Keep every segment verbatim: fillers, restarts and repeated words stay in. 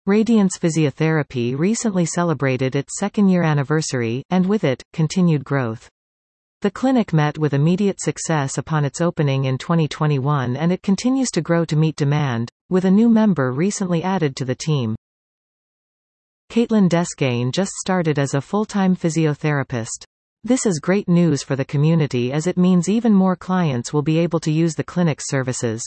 Radiance Physiotherapy recently celebrated its second-year anniversary, and with it, continued growth. The clinic met with immediate success upon its opening in twenty twenty-one, and it continues to grow to meet demand, with a new member recently added to the team. Caitlin Desgain just started as a full-time physiotherapist. This is great news for the community as it means even more clients will be able to use the clinic's services.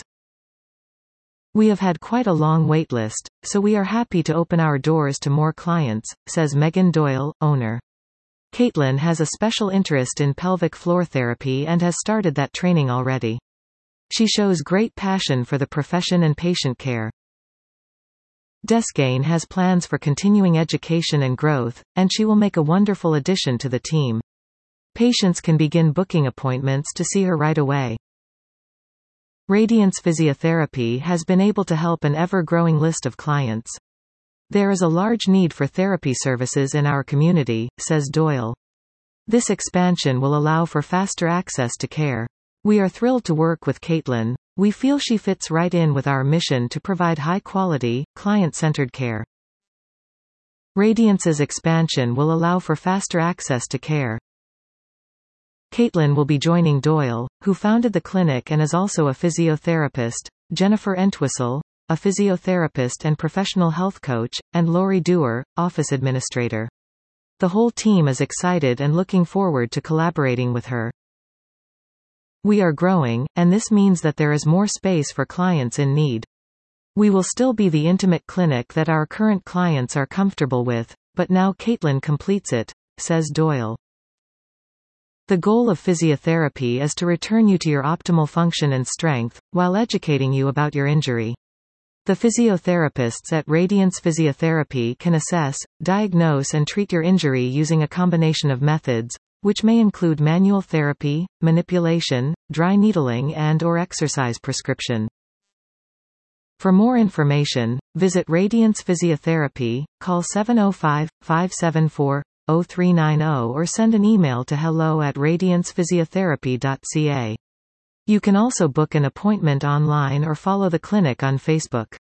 We have had quite a long waitlist, so we are happy to open our doors to more clients, says Megan Doyle, owner. Caitlin has a special interest in pelvic floor therapy and has started that training already. She shows great passion for the profession and patient care. Desgain has plans for continuing education and growth, and she will make a wonderful addition to the team. Patients can begin booking appointments to see her right away. Radiance Physiotherapy has been able to help an ever-growing list of clients. There is a large need for therapy services in our community, says Doyle. This expansion will allow for faster access to care. We are thrilled to work with Caitlin. We feel she fits right in with our mission to provide high-quality, client-centered care. Radiance's expansion will allow for faster access to care. Caitlin will be joining Doyle, who founded the clinic and is also a physiotherapist, Jennifer Entwistle, a physiotherapist and professional health coach, and Lori Dewar, office administrator. The whole team is excited and looking forward to collaborating with her. We are growing, and this means that there is more space for clients in need. We will still be the intimate clinic that our current clients are comfortable with, but now Caitlin completes it, says Doyle. The goal of physiotherapy is to return you to your optimal function and strength, while educating you about your injury. The physiotherapists at Radiance Physiotherapy can assess, diagnose and treat your injury using a combination of methods, which may include manual therapy, manipulation, dry needling and or exercise prescription. For more information, visit Radiance Physiotherapy, call seven oh five, five seven four, oh three nine oh or send an email to hello at radiance physiotherapy dot c a. You can also book an appointment online or follow the clinic on Facebook.